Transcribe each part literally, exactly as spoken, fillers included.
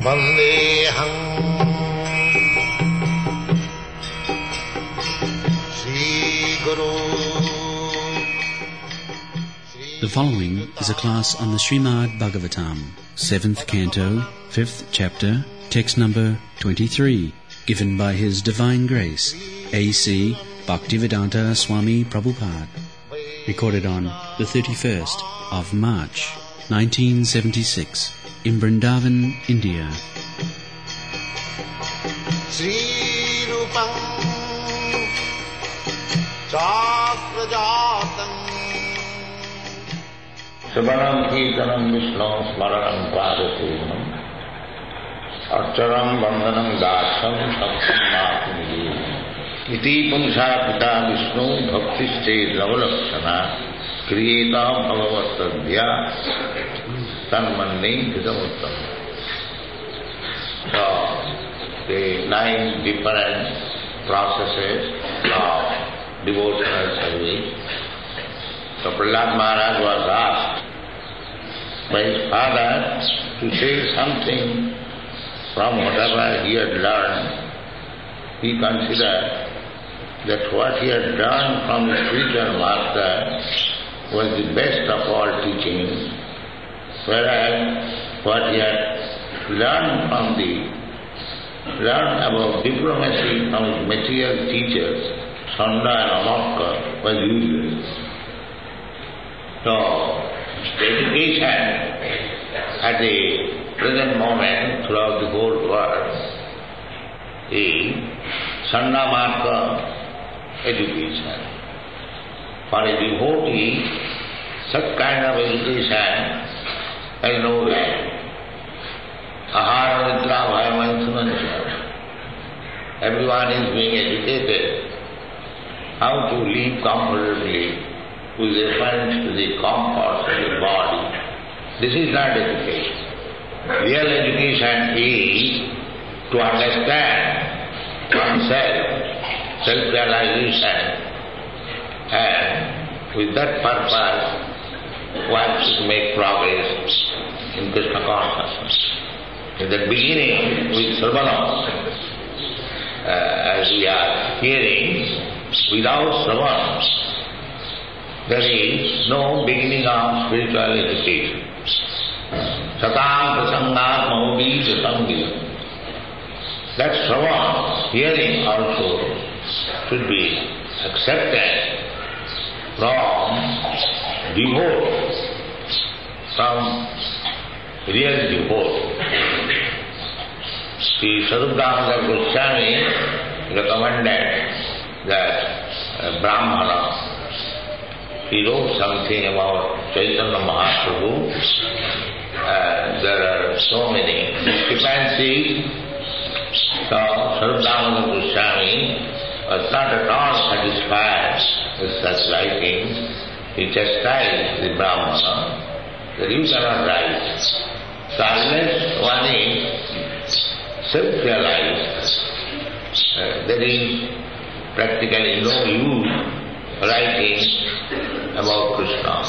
Vandeham Sri Guru. The following is a class on the Srimad Bhagavatam, seventh canto, fifth chapter, text number twenty-three, given by His Divine Grace, A C Bhaktivedanta Swami Prabhupada, recorded on the thirty-first of March, nineteen seventy-six, in Vrindavan, India. Sri Rupam Chakrajatam Savanam Kirtanam Vishnu Smaranam Padasevanam Acharam Vandanam Dasam Saptam Mahapunidevanam Iti Pumsa Pita Vishnu Bhaktiste Lavalakshana Kriyeta Bhagavattadhya Tanmande Hidamuttam. So, the nine different processes of devotional service. So Prahlad Maharaj was asked by his father to say something from whatever he had learned. He considered that what he had learned from the spiritual master was the best of all teachings, whereas what he had learned from the learned about diplomacy from his material teachers, Sanda and Amakka, was useless. So, the education at the present moment throughout the whole world is Sanda-Marka education. For a devotee, such kind of education has no value. Ahara Nidra Bhayamansamansha. Everyone is being educated how to live comfortably with reference to the comforts of the body. This is not education. Real education is to understand oneself, self-realization, and with that purpose one should make progress in Krishna consciousness. In the beginning with Sravanam, uh, as we are hearing, without Sravanam, there is no beginning of spiritual education. Satam prasangat mahubhi jasambhi. That Shravan, hearing also, should be accepted from devote, from real devote. Sri Sadhudananda Goswami recommended that uh, Brahmana, he wrote something about Chaitanya Mahaprabhu. Uh, there are so many discrepancies. So, Sadhudananda Goswami was not at all satisfied with such writings. He chastised the Brahmana that you cannot write. So, unless one is self-realized, uh, there is practically no use writing about Krishna.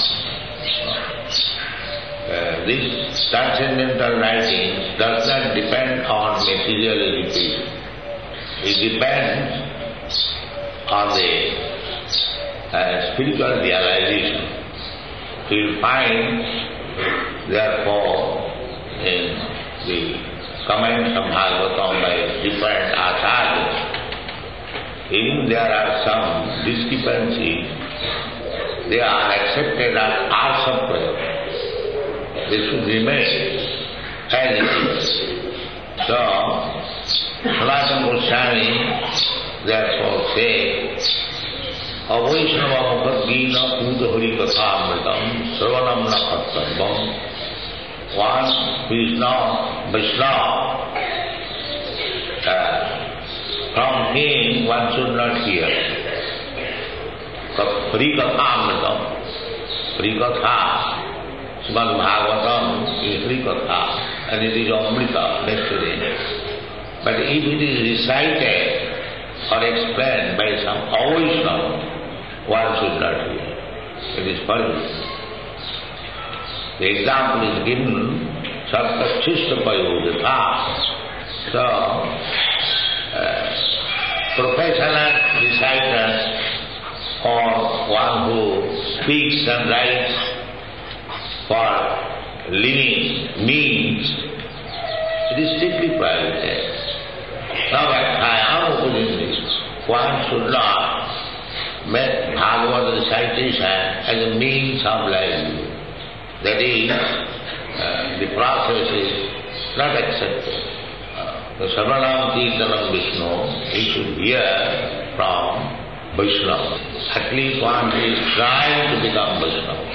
Uh, this transcendental writing does not depend on material education. It depends on the uh, spiritual realization. So you will find, therefore, in the comments of Bhagavatam by different acharyas, even there are some discrepancies, they are accepted as arts of prayer. They should remain as it is. So, Sanatana Goswami therefore says, Avaishnava mukhaddina pudahari kathamritam sravanam na khattambam. One who is not Vaishnava, uh, from him one should not hear. Harikathamritam, Harikatha, Srimad Bhagavatam is Harikatha, and it is Amrita next to it. But if it is recited or explained by some Avaishnava, one should not hear. It is forbidden. The example is given, Sattachistapayodhita. So, uh, professional reciters or one who speaks and writes for living means, it is strictly prohibited. Now at Kayam Upajindi, one should not make Bhagavad recitation as a means of livelihood. That is, uh, the process is not accepted. Uh, the Sarvanam Kirtanam Vishnu, he should hear from Vaishnava. At least one who is trying to become Vaishnava,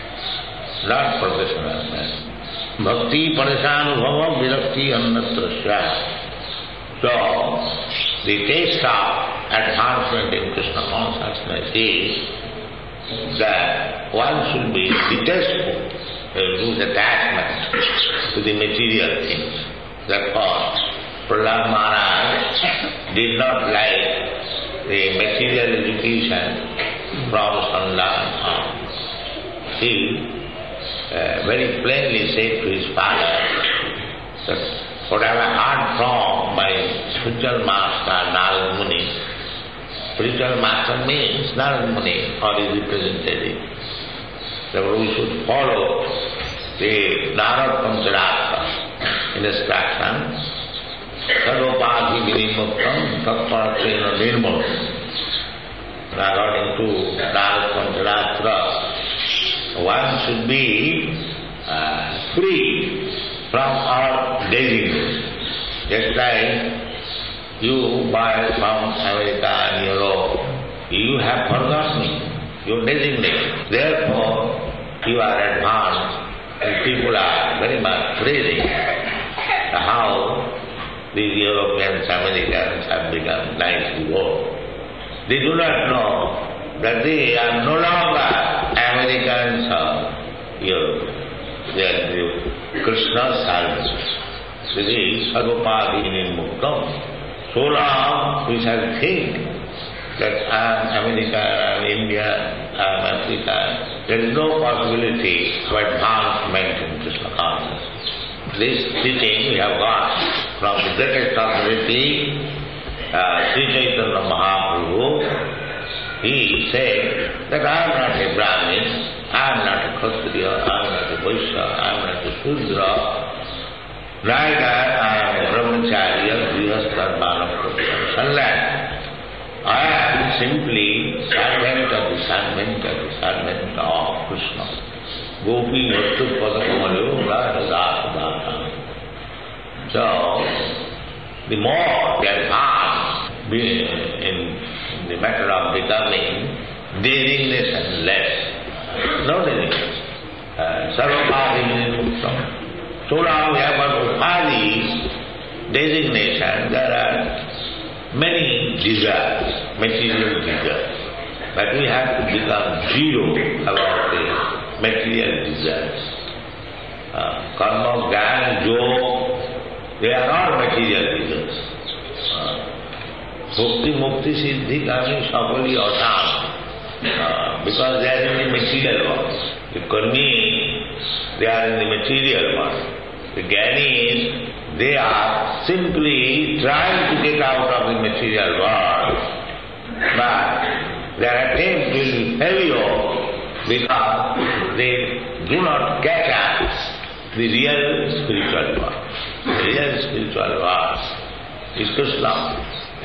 not professional man. Bhakti Parishanubhava Virakti Annatrasya. So, the taste of advancement in Krishna consciousness is that one should be detestful, lose attachment to the material things. Therefore, Prahlad Maharaj did not like the material education from Sandan. He uh, very plainly said to his father that what I have heard from my spiritual master, Narad Muni, spiritual master means Narad Muni or his representative. Therefore we should follow the Narad Pancharatra instruction. Sarvopādhi vinimuktam tatparatrena nirmal. According to Narad Pancharatra, one should be uh, free from our designation. Just like you buy from America and Europe, you have forgotten your designation. Therefore, you are advanced and people are very much praising how these Europeans, Americans have become nicely old. They do not know that they are no longer Americans or Europeans. They are the Krishna's servants. This is Sarvopādhi Muktam. So long we shall think that I am America, I am India, I am Africa. There is no possibility of advancement in Krishna consciousness. This teaching we have got from the greatest authority, uh, Sri Chaitanya Mahaprabhu. He said that I am not a Brahmin, I am not a Kshatriya, I am not a Vaishya, I am not a Shudra, neither I am a Brahmacharya, Grihastha, Balaprabhu, sannyasi. I am simply servant of the servant of the servant of Krishna. Gopi Vattu Padakamalyo Radha. So, the more we advance in the matter of becoming designation less. No designation. Sarvapādhi Muktam. So now we have got Upādhi designation. There are many desires, material desires. But we have to become zero about the material desires. Uh, karma, jnana, yoga, they are all material desires. Uh, Bhakti, mukti, siddhi, kami, sakali, asam. Uh, because they are in the material world. The karmi, they are in the material world. The jnanis, they are simply trying to get out of the material world. But their attempt will be failure because they do not catch up the real spiritual world. The real spiritual world is Krishna.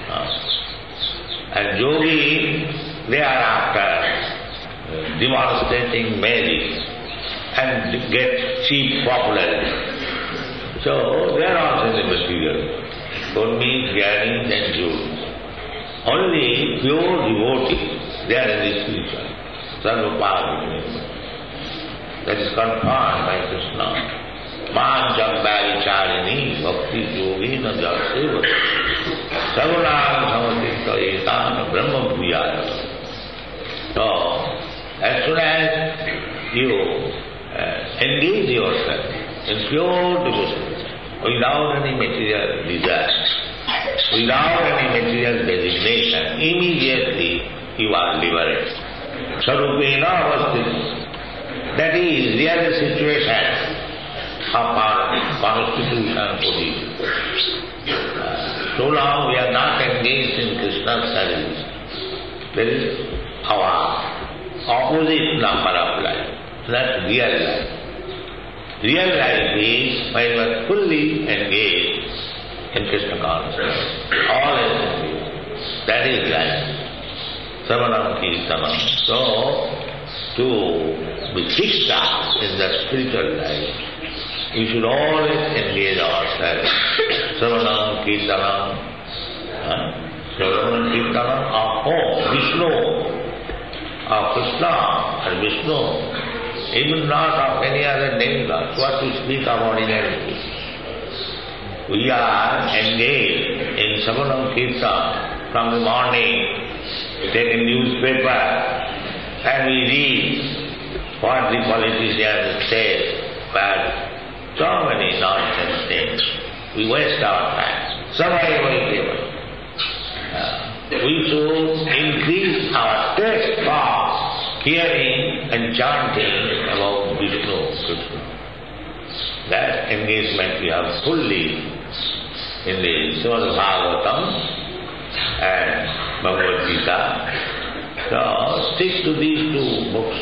And yogi, they are after uh, demonstrating magic and get cheap popularity. So they are also in the material. Kurmis, jnanis and yogis. Only pure devotees, they are in the spiritual. Sarvapādhi. That is confirmed by Krishna. Manchambaricharini bhakti yogina jaseva sagunam samatita etana brahma bhuyaya. So, as soon as you uh, engage yourself in pure devotion, without any material desire, without any material designation, immediately you are liberated. Sarupena avasthita. That is real situation of our constitution position. Uh, so long we are not engaged in Krishna's service, there is our opposite number of life. That's real life. Real life is when you are fully engaged in Krishna consciousness. All is engaged. That is life. Savanam Kirtanam. So, to be fixed up in the spiritual life, we should always engage ourselves. Savanam Kirtanam. Savanam Kirtanam of whom? Vishnu. Of Krishna and Vishnu. Even not of any other name, what to speak of ordinarily. We are engaged in Savanam Kirtan from the morning. We take a newspaper and we read what the politicians say, but so many nonsense things. We waste our time. Survival. Uh, we should increase our taste for hearing and chanting about Vishnu, Krishna. That engagement we have fully in the Srimad Bhagavatam and Bhagavad Gita. So stick to these two books,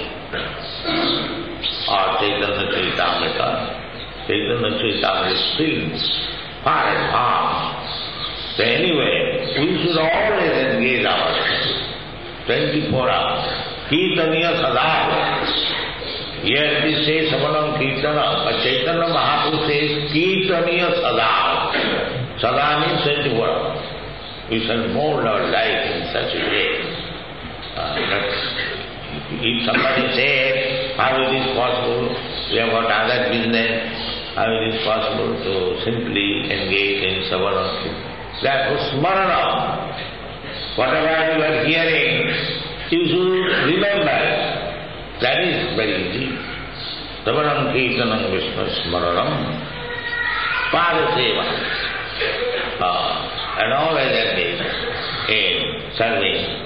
or Chaitanya Charitamrita. Chaitanya Charitamrita is still far advanced. So anyway, we should always engage ourselves, twenty-four hours. Kirtaniya Sada. Here we say Savanam Kirtana, but Chaitanya Mahaprabhu says Kirtaniya Sada. Sada means twenty-four hours. We shall mold our life in such a way. Uh, that if somebody says, how it is possible, we have got other business, how it is possible to simply engage in Savanam Kirtana. That was Smarana. Whatever you are hearing, you should remember. That is very easy. Savanam Kirtanam Vishnu Smaranam Padaseva. Uh, and always engaged in serving.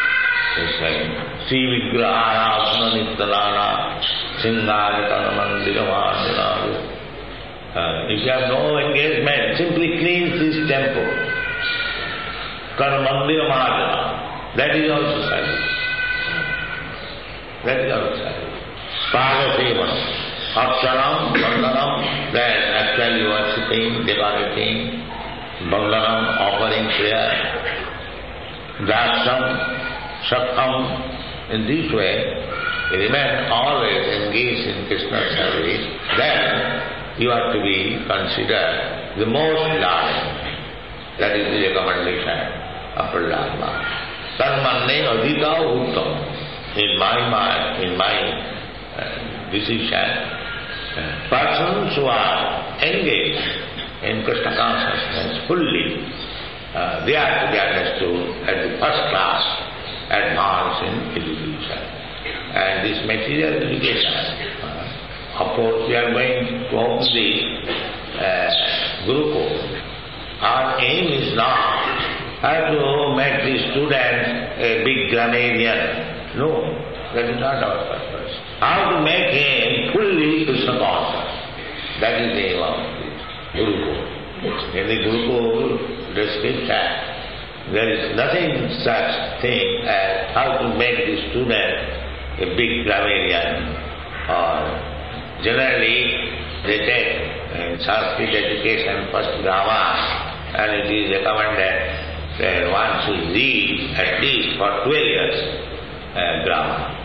Sri Vigrahana Sunanittanana Singharitana Mandiramandana. Uh, if you have no engagement, simply cleanse this temple. Karmandira. That is also service. That is also service. Padaseva. Aksharam, Bandanam, that actually worshipping, decorating, Bandanam, offering prayer, Darsam, Sakham. In this way, you remain always engaged in Krishna's service, then you are to be considered the most loving. That is the recommendation of Prahlad Maharaj. Tanmanne adhika uttam. In my mind, in my uh, decision, uh, persons who are engaged in Krishna consciousness fully, uh, they are to be understood as the first class advance in education. And this material education, uh, of course we are going to open the uh, Gurukul. Our aim is not how to make the student a big grammarian. No, that is not our purpose. How to make him fully Krishna conscious. That is the aim of the Gurukul. In the Gurukul description, there is nothing such thing as how to make the student a big grammarian, or generally they take in Sanskrit education first grammar, and it is recommended that one should read at least for twelve years uh, grammar.